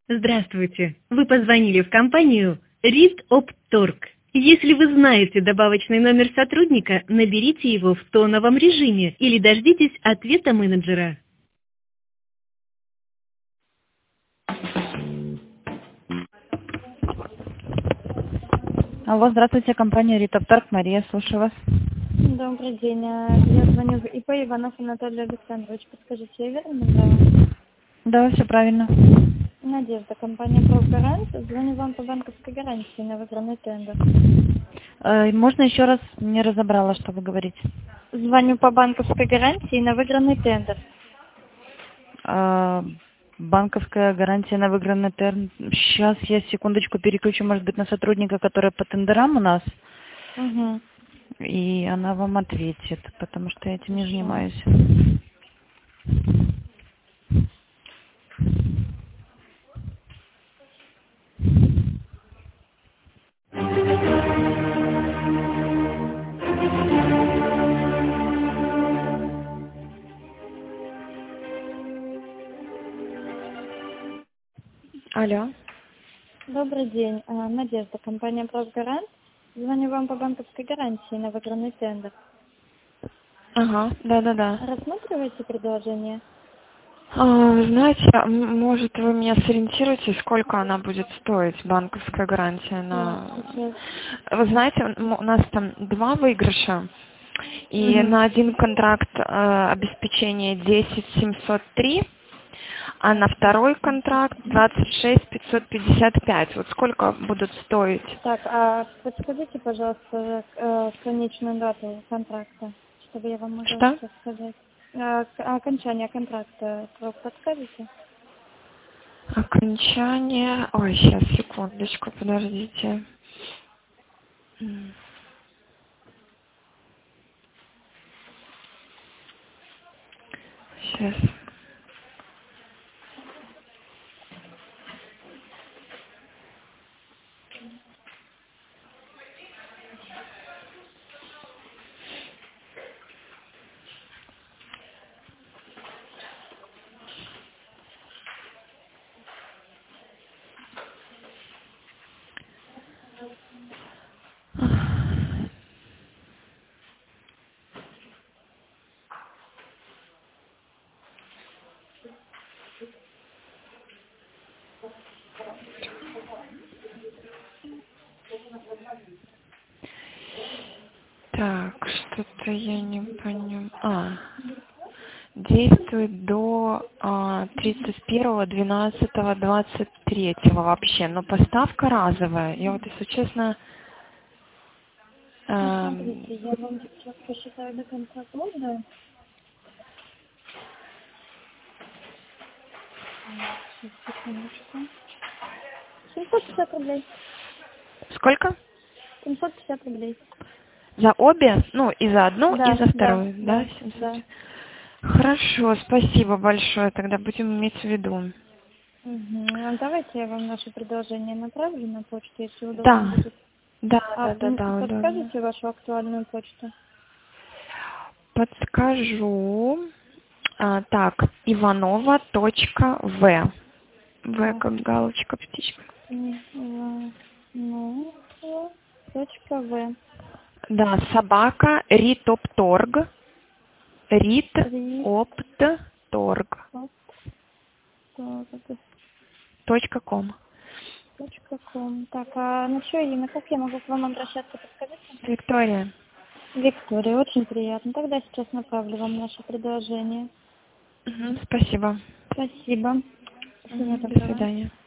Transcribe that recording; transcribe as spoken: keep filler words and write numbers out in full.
Здравствуйте. Вы позвонили в компанию РИТ-ОПТОРГ. Если вы знаете добавочный номер сотрудника, наберите его в тоновом режиме или дождитесь ответа менеджера. Алло, здравствуйте, компания РИТ-ОПТОРГ, Мария, слушаю вас. Добрый день. А, Я звоню в ИП Иванов Анатолий Александрович. Подскажите, я верно набрала? Да, все правильно. Надежда, компания «Профгарант». Звоню вам по банковской гарантии на выигранный тендер. Э, можно еще раз? Не разобрала, что вы говорите. Звоню по банковской гарантии на выигранный тендер. Э, банковская гарантия на выигранный терн. Сейчас я секундочку переключу, может быть, на сотрудника, который по тендерам у нас, Угу. и она вам ответит, потому что я этим не занимаюсь. Алло. Добрый день. А, Надежда, компания «Профгарант». Звоню вам по банковской гарантии на выигранный тендер. Ага, да-да-да. Рассматриваете предложение? А, знаете, м- может, вы меня сориентируете, сколько она будет стоить, банковская гарантия Так, на... сейчас. Вы знаете, м- у нас там два выигрыша, и Угу. на один контракт э, обеспечение десять семьсот три, а на второй контракт двадцать шесть пятьсот пятьдесят пять. Вот сколько будут стоить? Так, а подскажите, пожалуйста, э, конечную дату контракта, чтобы я вам могла Что? сейчас сказать. А, к- окончание контракта срок подскажете? Окончание... Ой, сейчас, секундочку, подождите. Сейчас. Так, что-то я не понимаю. А, действует до а, тридцать первого двенадцатого двадцать третьего вообще, но поставка разовая. Я вот, если честно, Ну, эм, смотрите, я вам сейчас посчитаю до конца года. Сейчас, секундочку. семьсот пятьдесят рублей. сколько? семьсот пятьдесят рублей. За обе? Ну, и за одну, и Да, за да, вторую, да, да, семьсот? да. Хорошо, спасибо большое, тогда будем иметь в виду. Угу. А давайте я вам наше предложение направлю на почту, если удобно Да, будет. да, А да, да, м, да, удобно. подскажете вашу актуальную почту? Подскажу. А, так, Иванова точка В. В Так, как галочка, птичка. Иванова точка В. Да, собака ритопторг. Ри. Ритопторг. Точка ком. Точка ком. Так, а на чье имя? Как я могу к вам обращаться, подскажите? Виктория. Виктория, очень приятно. Тогда сейчас направлю вам наше предложение. Мгм, спасибо. Спасибо. Всего Мгм, до доброго. свидания.